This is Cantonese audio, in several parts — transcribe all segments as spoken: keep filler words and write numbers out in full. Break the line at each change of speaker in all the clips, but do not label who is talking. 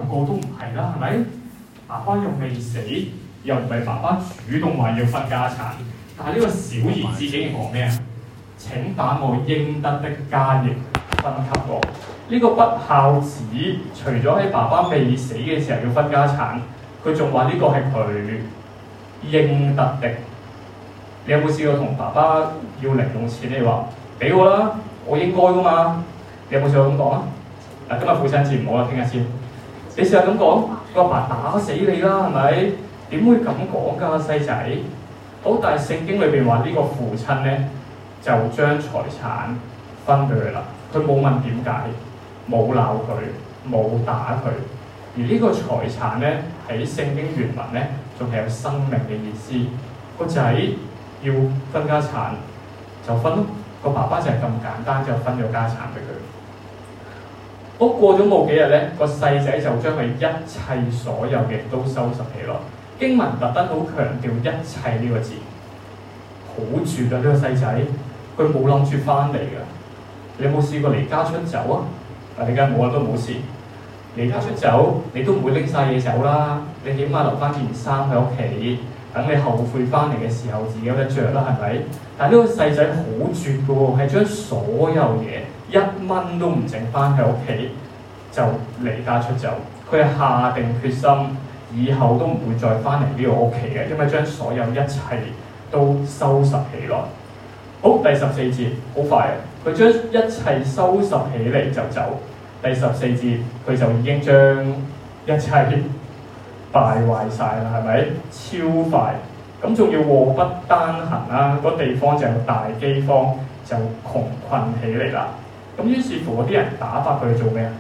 個都唔係啦，係咪？爸爸又未死，又唔係爸爸主動話要分家產，但係呢個小兒子竟然講咩啊？請把我應得的家業分給我。呢、這個不孝子除咗喺爸爸未死嘅時候要分家產，佢仲話呢個係佢應得的。你有冇試過同爸爸要零用錢？你話俾我啦，我應該噶嘛？你有冇試過咁講啊？嗱，今日父親節唔好啦，聽日先。你試下咁講，個阿爸打死你啦，係咪？點會咁講㗎，細仔？好，但係聖經裏邊話呢個父親咧，就將財產分俾佢啦。佢冇問點解，冇鬧佢，冇打佢。而呢個財產咧，喺聖經原文咧，仲係有生命嘅意思。個仔要分家產就分咯，個爸爸就係咁簡單就分咗家產俾佢。好，過咗冇幾日咧，個細仔就將佢一切所有嘅都收拾起來。經文特登好強調一切呢個字，好絕啊！呢、這個細仔佢冇諗住翻嚟㗎。你有冇試過離家出走啊？嗱，你梗係冇啦，都冇事。離家出走，你都唔會拎晒嘢走啦。你起碼留翻件衫喺屋企，等你後悔翻嚟嘅時候自己有得着啦，係咪？但係呢個細仔好絕㗎喎，係將所有嘢一蚊都唔剩翻喺屋企，就離家出走。佢係下定決心，以後都唔會再翻嚟呢個屋企嘅，因為將所有一切都收拾起來。好，第十四節好快啊！佢將一切收拾起嚟就走。第十四節佢就已經將一切敗壞晒啦，係咪？超快！咁仲要禍不單行啦，嗰地方就有大饑荒，就窮困起嚟啦。咁於是乎嗰啲人打發佢去做咩啊？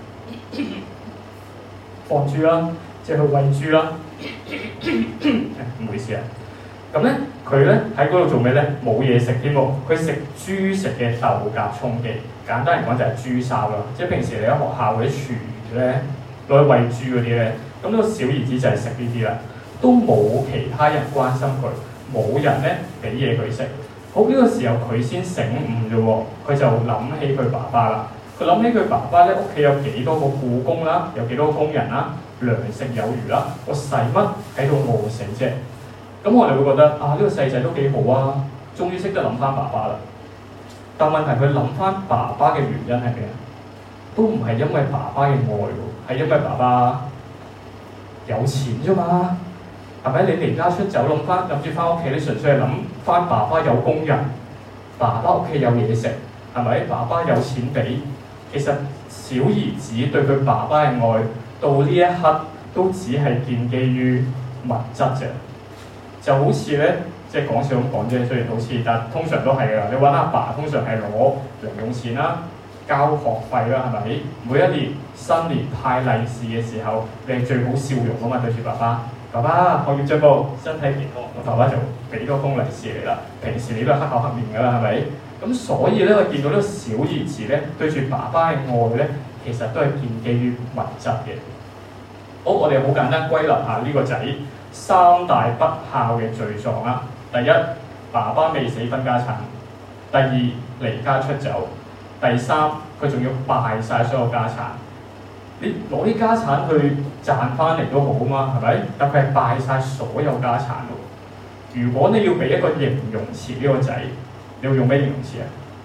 放豬啦，即係去餵豬啦。唔好意思啊。咁咧，佢咧喺嗰度做咩咧？冇嘢食添喎，佢食豬食嘅豆莢充飢。簡單嚟講就係豬哨啦，即係平時你喺學校嗰啲廚餘咧攞去餵豬嗰啲咧，咁呢個小兒子就係食呢啲啦，都冇其他人關心佢，冇人咧俾嘢佢食。好，呢個時候佢先醒悟啫喎，佢就諗起佢爸爸啦。佢諗起佢爸爸咧，屋企有幾多個僱工啦，有幾多個工人啦，糧食有餘啦，我使乜喺度餓死啫？咁我哋會覺得啊，呢個細仔都幾好啊，終於識得諗翻爸爸啦。但問題佢諗翻爸爸嘅原因係咩啊？都唔係因為爸爸嘅愛喎，係因為爸爸有錢啫嘛。係咪？你離家出走諗翻諗住翻屋企，你純粹係諗翻爸爸有工人，爸爸屋企有嘢食，係咪？爸爸有錢俾。其實小兒子對佢爸爸嘅愛到呢一刻都只係建基於物質啫。就好似咧，即係講笑咁講啫，雖然好似，但通常都係㗎。你揾阿爸，通常係攞零用錢啦、交學費啦，係咪？每一年新年派利是嘅時候，你係最好笑容㗎嘛，對住爸爸。爸爸學業進步，身體健康，我爸爸就俾多封利是嚟啦。平時你都係黑口黑面㗎啦，係咪？咁所以咧，我見到呢個小兒子咧，對住爸爸嘅愛咧，其實都係建基於物質嘅。好，我哋好簡單歸納下呢個仔三大不孝嘅罪狀啦。第一，爸爸未死分家產；第二，離家出走；第三，佢仲要敗晒所有家產。你攞啲家產去賺翻嚟都好啊嘛，係咪？但佢係敗晒所有家產喎。如果你要俾一個形容詞呢個仔，你會用咩形容詞啊？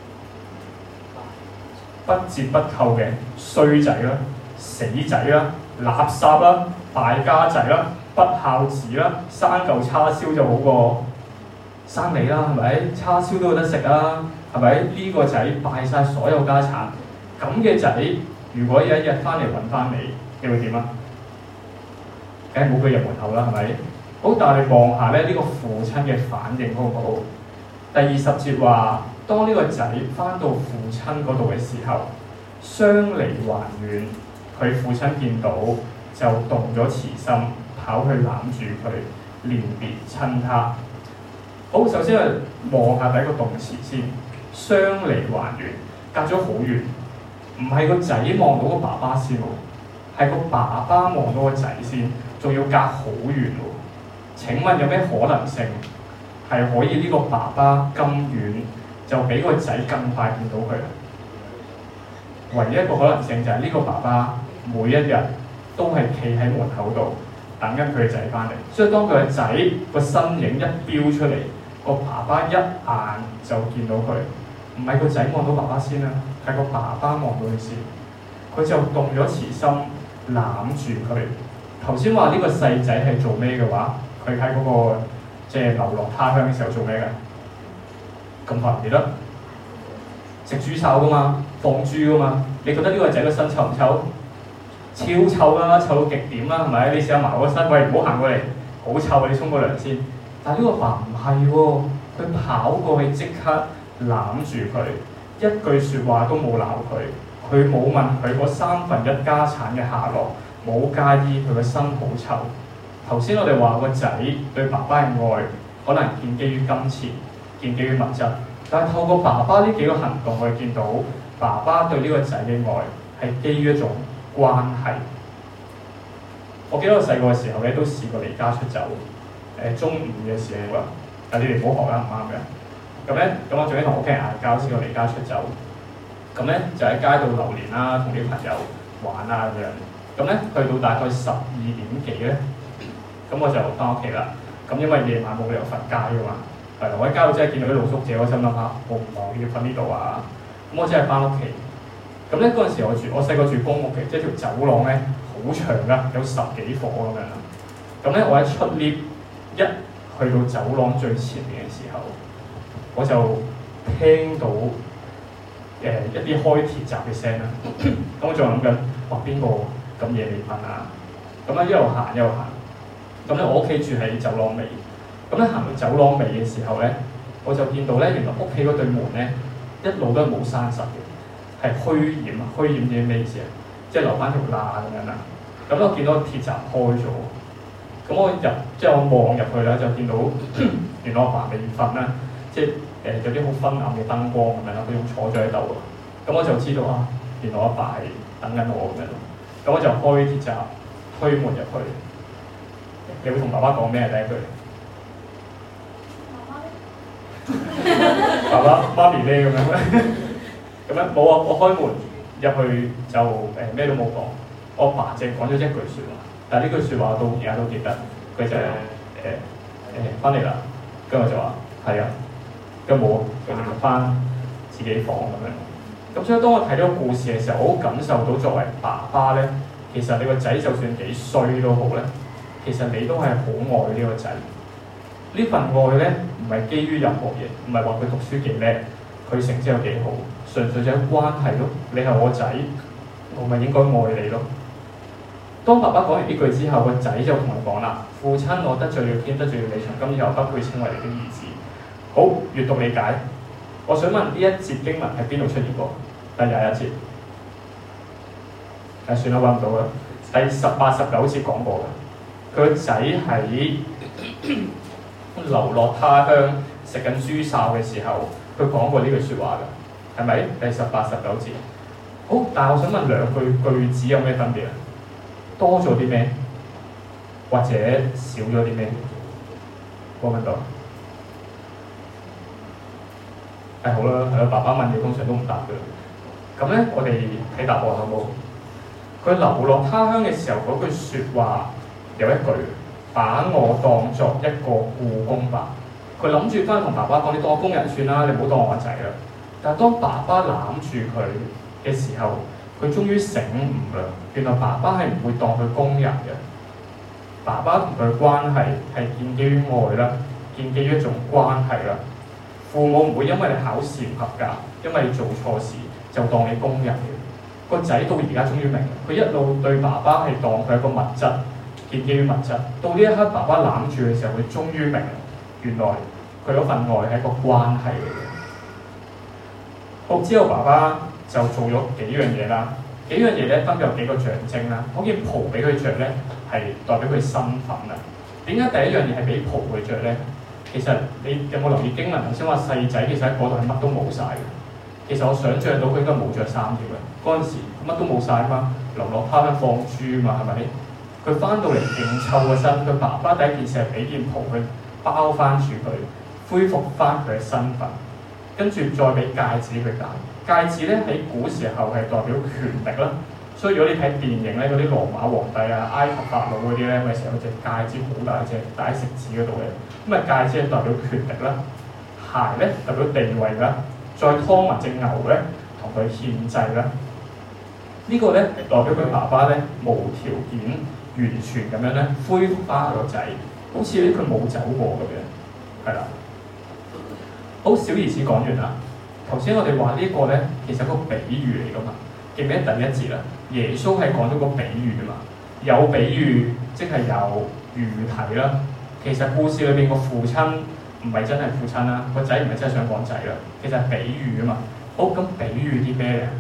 不折不扣嘅衰仔啦、死仔啦、垃圾啦、敗家仔啦、不孝子啦，生嚿叉燒就好過生你啦，係咪？叉燒都有得食啊，係咪？呢、這個仔敗晒所有家產，咁嘅仔，如果有一日翻嚟揾翻你，你會點啊？梗係冇佢入門口啦，係咪？好，但係你望下咧，呢、這個父親嘅反應好唔好？第二十節話，當呢個仔翻到父親嗰度嘅時候，相離還遠，佢父親見到就動咗慈心，跑去攬住佢，連別親他。好，首先係望下第一個動詞先，相離還遠，隔咗好遠，唔係個仔望到個爸爸先喎，係個爸爸望到個仔先，仲要隔好遠喎。請問有咩可能性係可以呢個爸爸咁遠就比個仔更快見到佢？唯一一個可能性就係呢個爸爸每一日都係企喺門口度等緊佢嘅仔翻嚟。所以當佢嘅仔個身影一飆出嚟，個爸爸一眼就見到佢，唔係個仔望到爸爸先啦，係個爸爸望到佢先，佢就動咗慈心攬住佢。頭先話呢個細仔係做咩嘅話，佢喺嗰個即係流落他鄉嘅時候做咩嘅？咁快唔記得？食豬臭噶嘛，放豬噶嘛。你覺得呢個仔個身臭唔臭？超臭啦，臭到極點啦，係咪？你試下埋我個身，喂，唔好行過嚟，好臭啊！你沖個涼先。但係呢個爸唔係喎，佢跑過去即刻攬住佢，一句説話都冇鬧佢，佢冇問佢嗰三分一家產嘅下落，冇介意佢個身好臭。頭先我哋話個仔對爸爸嘅愛，可能建基於金錢，建基於物質，但係透過爸爸呢幾個行動，我哋見到爸爸對呢個仔嘅愛係基於一種關係。我記得我細個嘅時候咧，都試過離家出走。誒中五嘅時候啊，但你哋唔好學啦，唔啱嘅。咁咧，咁我仲要同屋企人嗌交先，我離家出走。咁咧就喺街度流連啦，同啲朋友玩啊咁樣。咁咧去到大概十二點幾咧，咁我就翻屋企啦。咁因為夜晚冇理由瞓街噶嘛，係啦，我喺街度真係見到啲露宿者，我心諗下，我唔可以瞓呢度啊。咁我真係翻屋企。咁咧嗰陣時我住，我細個住公屋嘅，即係條走廊咧好長噶，有十幾夥咁樣啦。咁咧我一出 lift。一去到走廊最前面嘅時候，我就聽到誒、呃、一啲開鐵閘嘅聲啦。咁我仲諗緊，哇邊個咁夜未瞓啊？咁咧一路行一路行。咁咧我屋企住喺走廊尾。咁咧行到走廊尾嘅時候咧，我就見到咧原來屋企嗰對門咧一路都係冇閂實嘅，係虛掩啊！虛掩啲咩意思啊？即係留翻條罅咁樣啦。咁我見到鐵閘開咗。咁我入，即係我望入去啦，就見到原來我爸未瞓啦，即係誒、呃、有啲好昏暗嘅燈光咁樣啦，佢仲坐咗喺度。咁我就知道啊，原來我爸係等緊我咁樣。咁我就開鐵閘，推門入去。你會同爸爸講咩第一句？爸爸媽咪咧咁樣。咁樣冇啊！我開門入去就誒咩、呃、都冇講，我爸淨講咗一句説話。但係呢句説話到而家都記得，佢就誒誒誒翻嚟啦，跟住我就話係啊，跟住冇，佢就翻自己房咁樣。咁所以當我睇到個故事嘅時候，我好感受到作為爸爸咧，其實你個仔就算幾衰都好咧，其實你都係好愛呢個仔。呢份愛咧唔係基於任何嘢，唔係話佢讀書幾叻，佢成績有幾好，純粹就係關係咯。你係我仔，我咪應該愛你咯。當爸爸講完呢句之後，個仔就同佢講啦：父親，我得罪了天，得罪了你，從今以後不配稱為你的兒子。好，閱讀理解。我想問呢一節經文喺邊度出現過？第廿一節。誒，算啦，揾唔到啦。第十八、十九節講過嘅。佢個仔喺流落他鄉食緊豬潲嘅時候，佢講過呢句説話嘅，係咪？第十八、十九節。好，但係我想問兩句句子有咩分別啊？多咗啲咩，或者少咗啲咩？我問到。誒、哎、好啦，係啦，爸爸問你通常都唔答嘅。咁咧，我哋睇答案好冇？佢流落他鄉嘅時候，嗰句説話有一句，把我當作一個僱工吧。佢諗住翻去同爸爸講：你當我工人算啦，你唔好當我仔啦。但係當爸爸攬住佢嘅時候，佢終於醒悟啦！原來爸爸係唔會當佢工人嘅，爸爸同佢關係係建基於愛啦，建基於一種關係啦。父母唔會因為你考試唔合格，因為你做錯事就當你工人嘅。個仔到而家終於明，佢一路對爸爸係當佢一個物質，建基於物質。到呢一刻，爸爸攬住嘅時候，佢終於明，原來佢嗰份愛係一個關係嚟嘅。好，之後爸爸就做咗幾樣嘢啦，幾樣嘢咧分別有幾個象徵啦。嗰件袍俾佢着咧，係代表佢身份啊。點解第一樣嘢係俾袍佢着咧？其實你有冇留意經文頭先話細仔其實喺嗰度係乜都冇晒嘅。其實我想像到佢應該冇着衫條嘅，嗰陣時乜都冇晒嘛，流落他鄉放豬嘛，係咪？佢翻到嚟勁臭個身，佢爸爸第一件事係俾件袍佢包翻住佢，恢復翻佢嘅身份，跟住再俾戒指佢戴。戒指咧喺古時候係代表權力啦， 所以如果你睇電影咧，嗰啲羅馬皇帝啊、埃及法老嗰啲咧，咪成日有隻戒指好大隻，戴喺食指嗰度嘅。咁啊戒指係代表權力啦，鞋咧代表地位啦，再劏埋隻牛咧同佢獻祭啦。這個、呢個咧係代表佢爸爸咧無條件完全咁樣咧恢復翻個仔，好似咧佢冇走過咁樣，係啦。好，小兒子講完啦。頭先我哋話呢個咧其實係個比喻嚟噶嘛，記唔記得第一節啦？耶穌係講咗個比喻啊嘛，有比喻即係有喻體啦。其實故事裏邊個父親唔係真係父親啦，個仔唔係真係想講仔啦，其實係比喻啊嘛。好，咁比喻啲咩咧？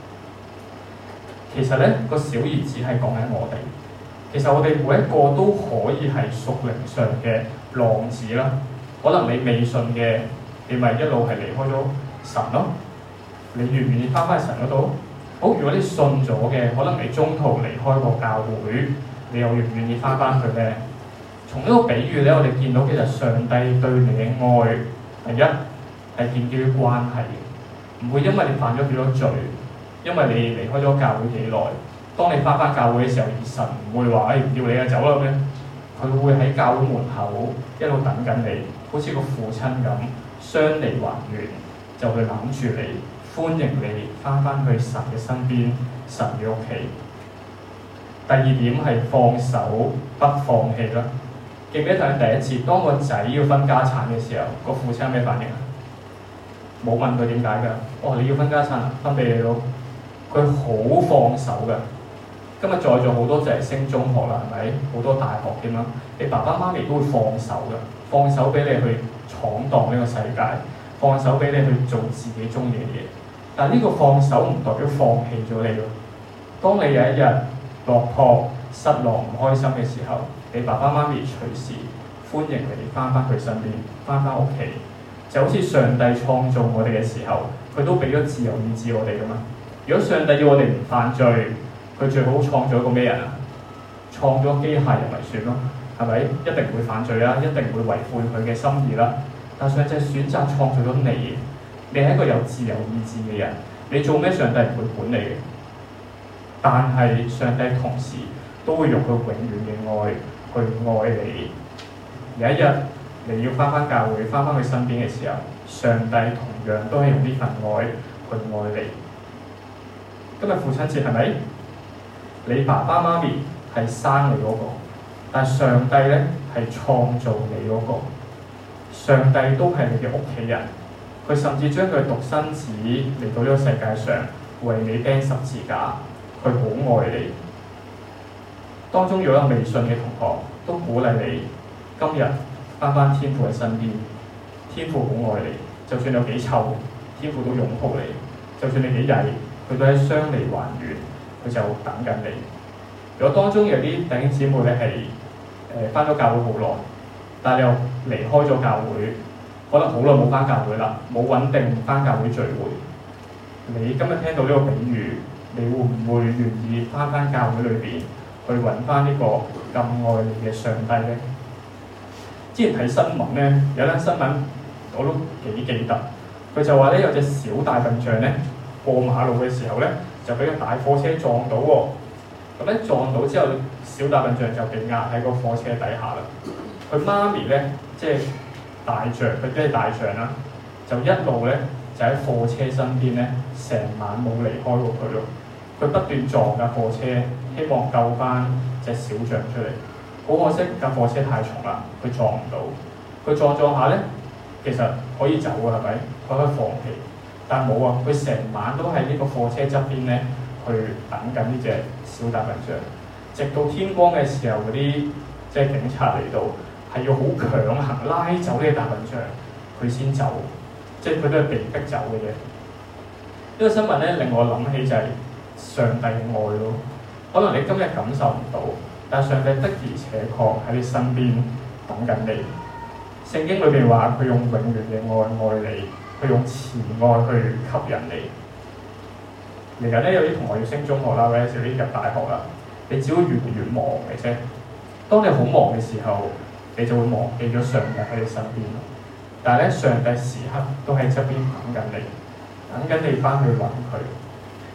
其實咧個小兒子係講緊我哋。其實我哋每一個都可以係屬靈上嘅浪子啦。可能你未信嘅，你咪一路係離開咗神咯。你願唔願意翻返去神嗰度？好，如果你信咗嘅，可能你中途離開個教會，你又願唔願意翻返去咧？從呢個比喻咧，我哋見到其實上帝對你嘅愛，第一係建基於關係嘅，唔會因為你犯咗幾多罪，因為你離開咗教會幾耐，當你翻返教會嘅時候，而神唔會話誒唔要你啊走啦咁樣，佢會喺教會門口一路等緊你，好似個父親咁，相離還遠，就去攬住你，歡迎你翻返去神嘅身邊，神嘅屋企。第二點係放手不放棄啦。記唔記得睇第一節，當個仔要分家產嘅時候，個父親有咩反應啊？冇問佢點解㗎。哦，你要分家產啊，分俾你咯。佢好放手㗎。今日在座好多就係升中學啦，係咪？好多大學添啦。你爸爸媽咪都會放手㗎，放手俾你去闖蕩呢個世界，放手俾你去做自己中意嘅嘢。但係呢個放手唔代表放棄咗你咯。當你有一日落魄、失落、唔開心嘅時候，你爸爸媽咪隨時歡迎你翻返佢身邊，翻返屋企，就好似上帝創造我哋嘅時候，佢都俾咗自由意志我哋噶嘛。如果上帝要我哋唔犯罪，佢最好創造一個咩人啊？創咗機械人咪算咯，係咪？一定唔會犯罪啦，一定唔會違背佢嘅心意啦。但上帝選擇創造咗你，你係一個有自由意志嘅人，你做咩上帝唔會管你嘅。但係上帝同時都會用佢永遠嘅愛去愛你。有一日你要翻返教會，翻返去身邊嘅時候，上帝同樣都係用呢份愛去愛你。今日父親節係咪？你爸爸媽咪係生你嗰個，但係上帝咧係創造你嗰個。上帝都係你嘅屋企人，佢甚至將佢獨生子嚟到呢個世界上，為你釘十字架，佢好愛你。當中如果有未信嘅同學，都鼓勵你今日翻返天父嘅身邊。天父好愛你，就算有幾臭，天父都擁抱你；就算你幾曳，佢都喺相離還遠，佢就等緊你。如果當中有啲弟兄姊妹咧係誒翻咗教會好耐，但係你又離開咗教會，可能好耐冇翻教會啦，冇穩定翻教會聚會。你今日聽到呢個比喻，你會唔會願意翻返教會裏邊去揾翻呢個咁愛你嘅上帝咧？之前睇新聞咧，有單新聞我都幾記得，佢就話咧有隻小大笨象咧過馬路嘅時候咧，就俾個大貨車撞到喎。咁咧撞到之後，小大笨象就被壓喺個貨車底下啦。佢媽咪咧即係大象，佢即係大象啦，就一路咧就喺貨車身邊咧，成晚冇離開過佢咯。佢不斷撞架貨車，希望救翻隻小象出嚟。好可惜架貨車太重啦，佢撞唔到。佢撞撞下咧，其實可以走嘅係咪？佢可以放棄，但冇啊！佢成晚都喺呢個貨車側邊咧，去等緊呢隻小大笨象。直到天光嘅時候，嗰啲即係警察嚟到，係要好強行拉走呢個大笨象，佢先走。即係佢都係被逼走嘅啫。呢個新聞咧令我諗起就係上帝嘅愛咯。可能你今日感受唔到，但係上帝的而且確喺你身邊等緊你。聖經裏邊話佢用永遠嘅愛愛你，佢用慈愛去吸引你。嚟緊咧有啲同學要升中學啦，或者少啲入大學啦，你只會越嚟越忙嘅啫。當你好忙嘅時候，你就會忘記咗上帝喺你身邊。但係咧，上帝時刻都喺側邊等緊你，等緊你翻去揾佢。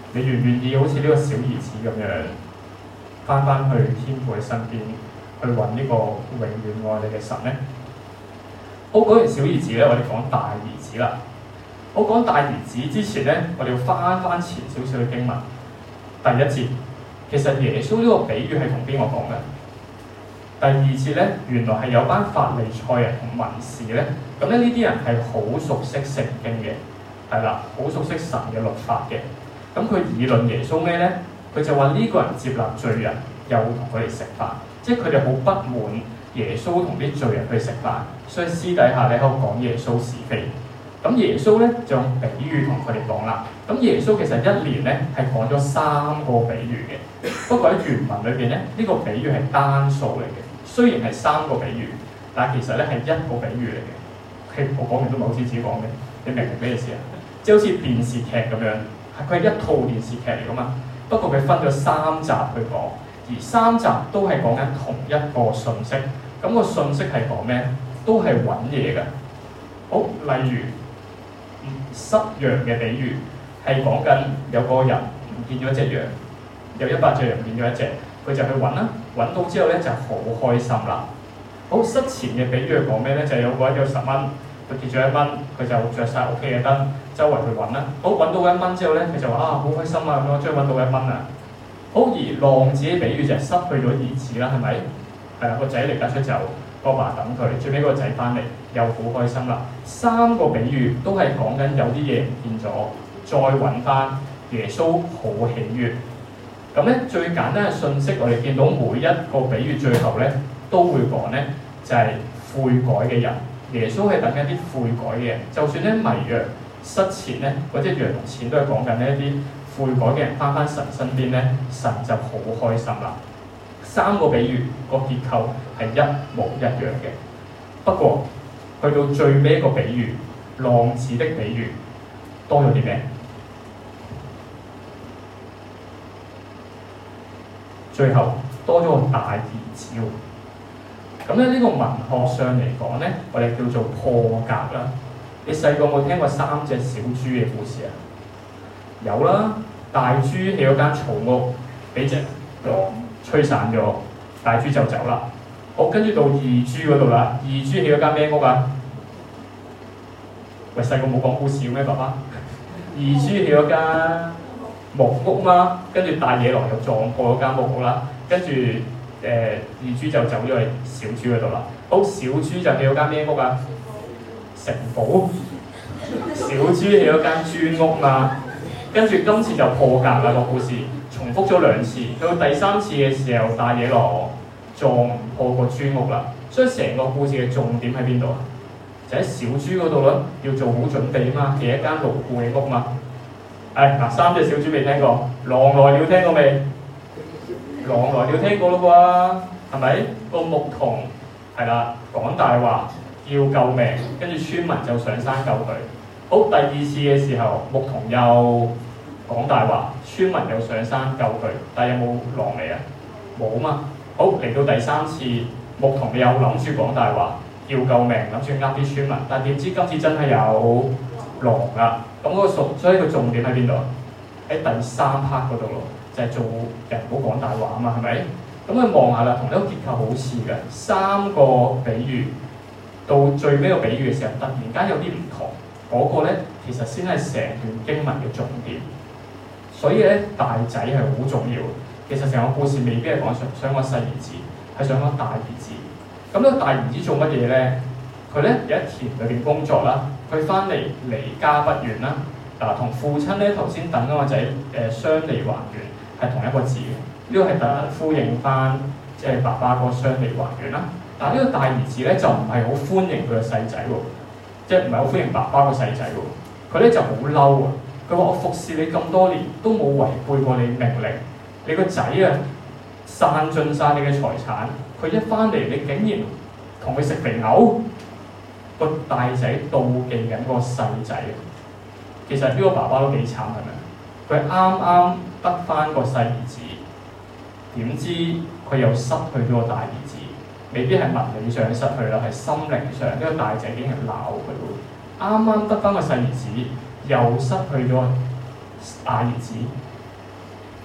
你願唔願意好似呢個小兒子咁樣翻返去天父嘅身邊，去揾呢個永遠愛你嘅神呢？好，講完小兒子咧，我哋講大兒子啦。我講大兒子之前咧，我哋要翻翻前少少嘅經文。第一節，其實耶穌呢個比喻係同邊個講嘅？第二節咧，原來係有班法利賽人同文士咧，咁咧呢啲人係好熟悉聖經嘅，係啦，好熟悉神嘅律法嘅。咁佢議論耶穌咩咧？佢就話呢個人接納罪人，又同佢哋食飯，即係佢哋好不滿耶穌同啲罪人去食飯，所以私底下咧喺度講耶穌是非。咁耶穌咧就用比喻同佢哋講啦。咁耶穌其實一年咧係講咗三個比喻嘅，不過喺原文裏邊咧呢、呢個比喻係單數嚟嘅。雖然係三個比喻，但係其實咧係一個比喻嚟嘅。我講完都唔係好似自己講嘅，你明唔明咩意思啊？即係好似電視劇咁樣，係佢係一套電視劇嚟噶嘛。不過佢分咗三集去講，而三集都係講緊同一個信息。咁、那個信息係講咩？都係揾嘢嘅。好，例如。失羊嘅比喻係講緊有個人唔見咗隻羊，有一百隻羊唔見咗一隻，佢就去揾啦，揾到之後咧就好開心啦。好，失錢嘅比喻係講咩咧？就係、有個人有十蚊，佢跌咗一蚊，佢就着晒屋企嘅燈，周圍去揾啦。好，揾到一蚊之後咧，佢就話啊好開心啊，咁我終於揾到一蚊啊。好，而浪子嘅比喻就係失去咗兒子啦，係咪？係啦，個仔離家出走。個爸等佢，最尾個仔翻嚟又好開心啦。三個比喻都係講緊有啲嘢唔見咗，再揾翻耶穌好喜悅。咁咧最簡單嘅信息，我哋見到每一個比喻最後咧都會講咧，就係、是、悔改嘅人。耶穌係等緊啲悔改嘅人，就算咧迷藥失錢咧，或者羊同錢都係講緊呢一啲悔改嘅人翻翻神身邊咧，神就好開心啦。三個比喻個結構係一模一樣嘅，不過去到最尾一個比喻，浪子的比喻多咗啲咩？最後多咗個大兒子喎。咁咧呢個文學上嚟講咧，我哋叫做破格啦。你細個有冇聽過三隻小豬嘅故事啊？有啦，大豬起咗間草屋，俾隻狼吹散咗，大豬就走啦。好，跟住到二豬嗰度啦，二豬起咗間咩屋啊？喂，細個冇講故事嘅咩，爸爸？二豬起咗間木屋嘛，跟住大野狼又撞破咗間木屋啦，跟住誒二豬就走咗去小豬嗰度啦。好，小豬就起咗間咩屋啊？城堡。小豬起咗間磚屋嘛，跟住今次就破格啦，個故事。重複咗兩次，到第三次嘅時候，大野狼撞唔破個磚屋啦，所以成個故事嘅重點喺邊度啊？就喺小豬嗰度咯，要做好準備啊嘛，起一間牢固嘅屋嘛。誒嗱，三隻小豬未聽過，狼來了聽過未？狼來了聽過咯啩，係咪？個牧童係啦，講大話要救命，跟住村民就上山救佢。好，第二次嘅時候，牧童又講大話，村民又上山救佢，但係有冇狼嚟啊？冇啊嘛。好，嚟到第三次，牧童又諗住講大話，叫救命，諗住呃啲村民，但係點知今次真係有狼啦。咁嗰個重，所以個重點喺邊度？喺第三 part 嗰度咯，就係、是、做人唔好講大話啊嘛，係咪？咁佢望下啦，同呢個結構好似嘅，三個比喻到最尾個比喻嘅時候，突然間有啲唔同，嗰、那個咧其實先係成段經文嘅重點。所以咧，大仔係好重要。其實成個故事未必係講想想講細兒子，係想講大兒子。咁呢個大兒子做乜嘢咧？佢咧有一田裏邊工作啦，佢翻嚟離家不遠啦。嗱，同父親咧頭先等嗰個仔誒相離還遠係同一個字嘅。呢、這個係特登呼應翻即係爸爸嗰個相離還遠啦。但係呢個大兒子咧就唔係好歡迎佢個細仔喎，即係唔係好歡迎爸爸個細仔喎。佢咧就好嬲啊！佢話：我服侍你咁多年，都冇違背過你命令。你個仔啊，散盡晒你嘅財產。佢一翻嚟，你竟然同佢食肥牛。個大仔妒忌緊個細仔。其實呢個爸爸都幾慘，係咪？佢啱啱得翻個細兒子，點知佢又失去咗個大兒子。未必係物理上失去啦，係心靈上。呢、這個大仔竟然鬧佢喎。啱啱得翻個細兒子。又失去咗大兒子，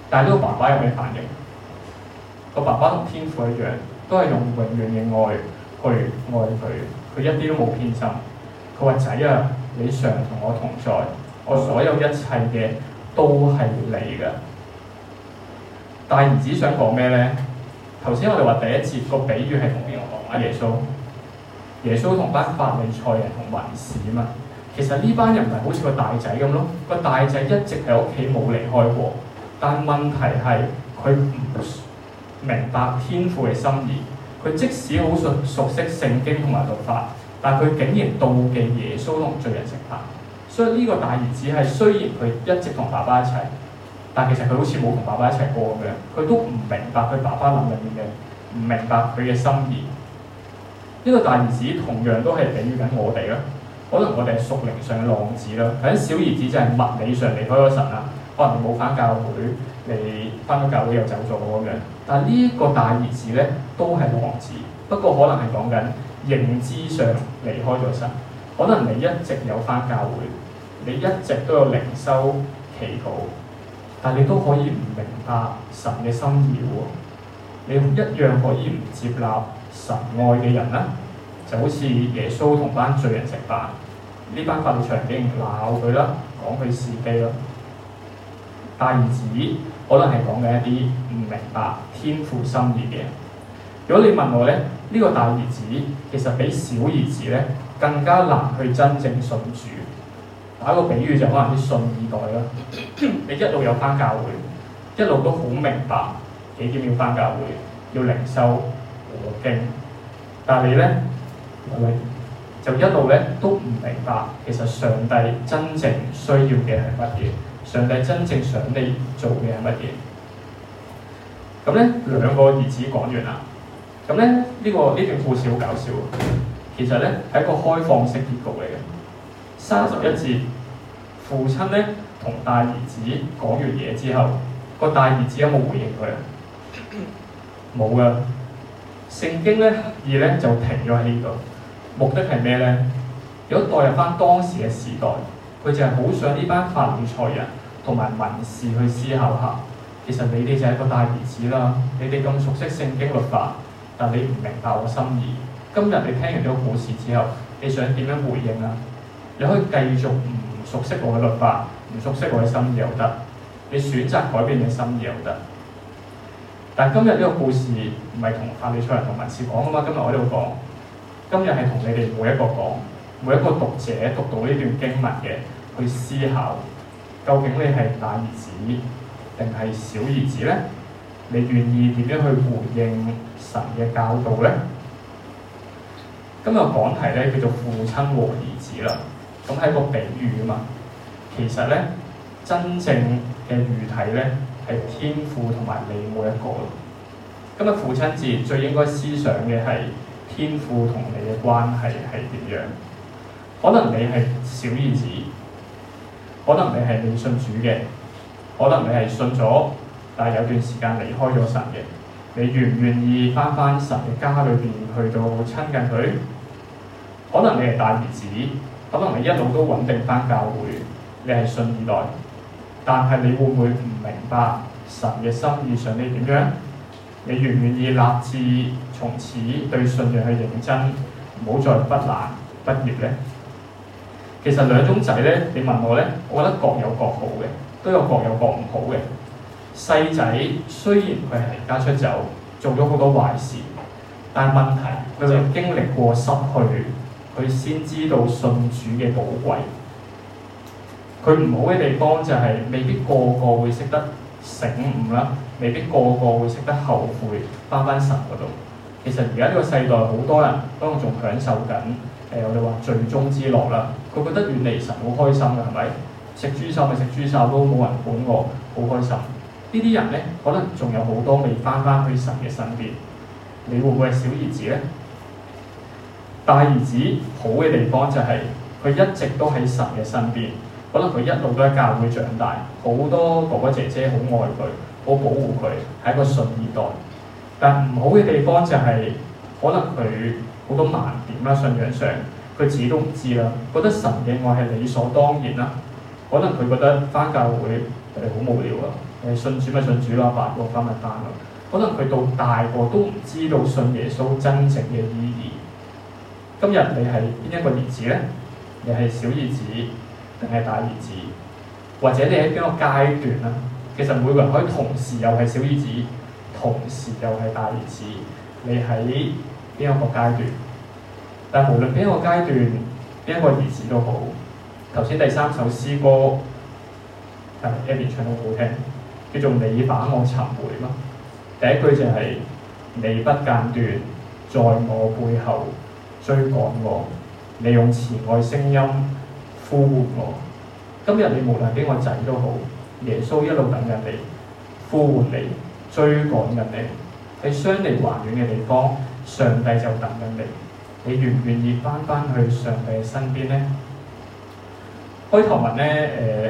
但係呢個爸爸有咩反應？個爸爸同天父一樣，都係用永遠嘅愛去愛佢，佢一啲都冇偏心。佢話：仔啊，你常同我同在，我所有一切嘅都係你嘅。大兒子想講咩咧？頭先我哋話第一節個比喻係同邊個講啊？耶穌，耶穌同班法利賽人同文士啊嘛。其實呢班人唔係好似個大仔咁咯，個大仔一直喺屋企冇離開過，但問題係佢唔明白天父嘅心意。佢即使好熟熟悉聖經同埋律法，但佢竟然妒忌耶穌同罪人食飯。所以呢個大兒子係雖然佢一直同爸爸一齊，但其實佢好似冇同爸爸一齊過咁樣，佢都唔明白佢爸爸諗緊啲咩，唔明白佢嘅心意。呢、這個大兒子同樣都係比喻緊我哋啦。可能我哋係屬靈上嘅浪子啦，或者小兒子就係物理上離開咗神啦，可能你冇返教會，你返咗教會又走咗咁樣。但係呢個大兒子咧都係浪子，不過可能係講緊認知上離開咗神。可能你一直有返教會，你一直都有靈修祈禱，但你都可以唔明白神嘅心意喎。你一樣可以唔接納神愛嘅人啦。就好似耶穌同班罪人食飯，呢班法利賽人竟然鬧佢啦，講佢是非啦。大兒子可能係講緊一啲唔明白天父心意嘅。如果你問我咧，呢、這個大兒子其實比小兒子咧更加難去真正信主。打個比喻就可能啲信二代啦，你一路有返教會，一路都好明白幾點要返教會，要靈修讀經，但係你咧，就一路咧都唔明白，其實上帝真正需要嘅係乜嘢？上帝真正想你做嘅係乜嘢？咁咧兩個兒子講完啦。咁咧呢、這個呢段故事好搞笑，其實咧係一個開放式結局嚟嘅。三十一節，父親咧同大兒子講完嘢之後，個大兒子有冇回應佢啊？冇噶。聖經咧刻意咧就停咗喺呢度。目的係咩咧？如果代入翻當時嘅時代，佢就係好想呢班法利賽人同埋文士去思考下，其實你哋就係個大兒子啦，你哋咁熟悉聖經律法，但你唔明白我心意。今日你聽完呢個故事之後，你想點樣回應啊？你可以繼續唔熟悉我嘅律法，唔熟悉我嘅心意又得，你選擇改變你心意又得。但今日呢個故事唔係同法利賽人同文士講啊嘛，今日我喺度講。今日係同你哋每一個講，每一個讀者讀到呢段經文嘅，去思考，究竟你係大兒子定係小兒子咧？你願意點樣去回應神嘅教導咧？今日講題咧叫做父親和兒子啦，咁係一個比喻啊嘛。其實咧，真正嘅喻體咧係天父同埋你每一個。今日父親節最應該思想嘅係天父同你嘅關係係點樣？可能你係小兒子，可能你係未信主嘅，可能你係信咗，但係有段時間離開咗神嘅。你願唔願意返返神嘅家裏邊去到親近佢？可能你係大兒子，可能你一路都穩定返教會，你係信二代，但係你會唔會唔明白神嘅心意想你點樣？你願唔願意立志從此對信仰去認真，唔好再不難畢業咧？其實兩種仔咧，你問我咧，我覺得各有各好嘅，都有各有各唔好嘅。細仔雖然佢係離家出走，做咗好多壞事，但係問題佢會經歷過失去，佢先知道信主嘅寶貴。佢唔好嘅地方就係未必個個會識得醒悟啦，未必個個會識得後悔翻返神嗰度。其實而家呢個世代好多人都仲享受緊誒、呃，我哋話罪中之樂啦。佢覺得遠離神好開心嘅，係咪？食豬手咪食豬手都冇人管我，好開心。呢啲人咧，可能仲有好多未翻返去神嘅身邊。你會唔會係小兒子咧？大兒子好嘅地方就係、是、佢一直都喺神嘅身邊。可能佢一路都喺教會長大，好多哥哥姐姐好愛佢，好保護佢，係一個信二代。但唔好嘅地方就係、是，可能佢好多盲點啦，信仰上佢自己都唔知啦，覺得神嘅愛係理所當然啦。可能佢覺得返教會係好無聊啊， 誒信主咪信主咯，返學返咪返咯。可能佢到大個都唔知道信耶穌真正嘅意義。今日你係邊一個兒子咧？你係小兒子定係大兒子？或者你喺邊個階段啊？其實每個人可以同時又係小兒子，同時又係大兒子。你喺邊一個階段？但係無論邊一個階段，邊一個兒子都好。頭先第三首詩歌係 Abby 唱得好聽，叫做你把我尋回嘛。第一句就係、是、你不間斷，在我背後追趕我，你用慈愛聲音呼喚我。今日你無論邊個仔都好，耶穌一路等緊你，呼喚你，追趕緊你。喺相離還遠嘅地方，上帝就等緊你。你願唔願意翻返去上帝嘅身邊咧？開頭文咧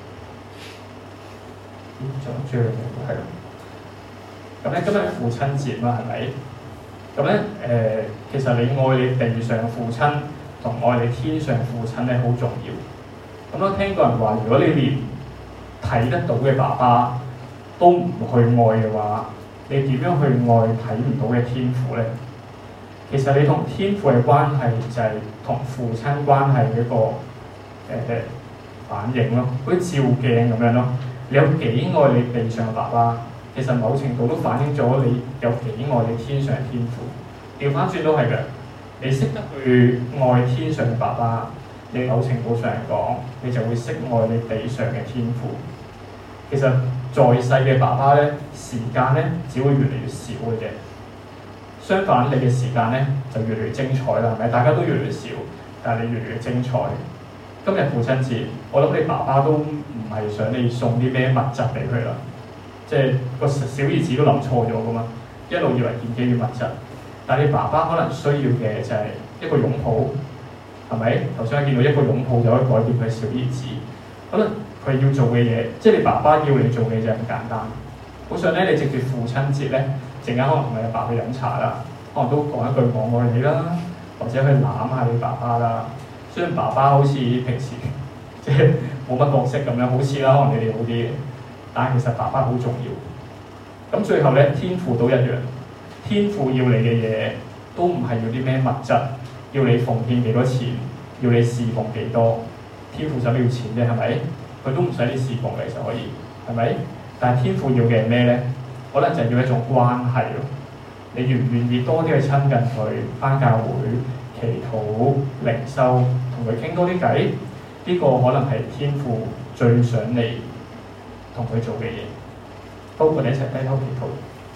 誒，仲有最後係咯。咁咧今日父親節嘛，係咪？咁咧誒，其實你愛你地上嘅父親同愛你天上嘅父親咧，好重要。咁我聽過人話，如果你連睇得到嘅爸爸都唔去愛嘅話，你點樣去愛睇唔到嘅天父咧？其實你同天父嘅關係就係同父親關係嘅一個誒、呃、反應咯，好似照鏡咁樣咯。你有幾愛你地上嘅爸爸，其實某程度都反映咗你有幾愛你天上嘅天父。調翻轉都係嘅，你識得去愛天上嘅爸爸，你某程度上嚟講，你就會識愛你地上嘅天父。其實在世嘅爸爸咧，時間咧只會越嚟越少嘅啫。相反，你嘅時間咧就越嚟越精彩啦，係咪？大家都越嚟越少，但係你越嚟越精彩。今日父親節，我諗你爸爸都唔係想你送啲咩物質俾佢啦，即係個小兒子都諗錯咗噶嘛，一路以為建基於物質，但係你爸爸可能需要嘅就係一個擁抱，係咪？頭先我見到一個擁抱就可以改變佢小兒子，可能佢要做嘅嘢，即係你爸爸要你做嘅嘢就係咁簡單。好想咧，你藉住父親節咧。陣間可能同你阿爸去飲茶啦，可能都講一句我愛你啦，或者去攬下你爸爸啦。雖然爸爸好似平時即係冇乜角色咁樣，好似啦，可能你哋好啲，但係其實爸爸好重要。咁最後咧，天父都一樣，天父要你嘅嘢都唔係要啲咩物質，要你奉獻幾多錢，要你侍奉幾多。天父想要錢啫，係咪？佢都唔使你侍奉嘅就可以，係咪？但係天父要嘅係咩咧？可能就係要一種關係咯，你願唔願意多啲去親近佢，返教會、祈禱、靈修，同佢傾多啲偈？呢、這個可能係天父最想你同佢做嘅嘢。好，我哋一齊低頭祈禱。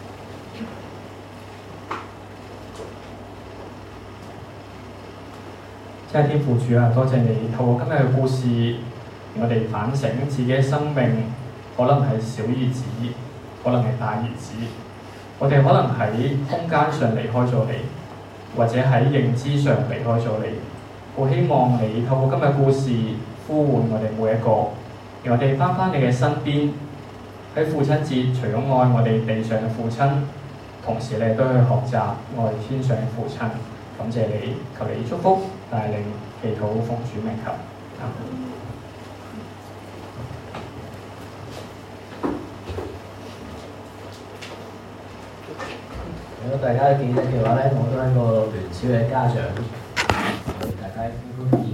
真係天父主啊，多謝你透過今日嘅故事，我哋反省自己嘅生命，可能係小兒子。可能係大兒子，我哋可能喺空間上離開咗你，或者喺認知上離開咗你。好希望你透過今日故事呼喚我哋每一個，讓我哋翻返你嘅身邊。喺父親節，除咗愛我哋地上嘅父親，同時你都去學習愛天上嘅父親。感謝你，求你祝福帶領祈禱奉主名求。阿們。
如果大家記得嘅話咧，我都係一個聯小嘅家長，大家應該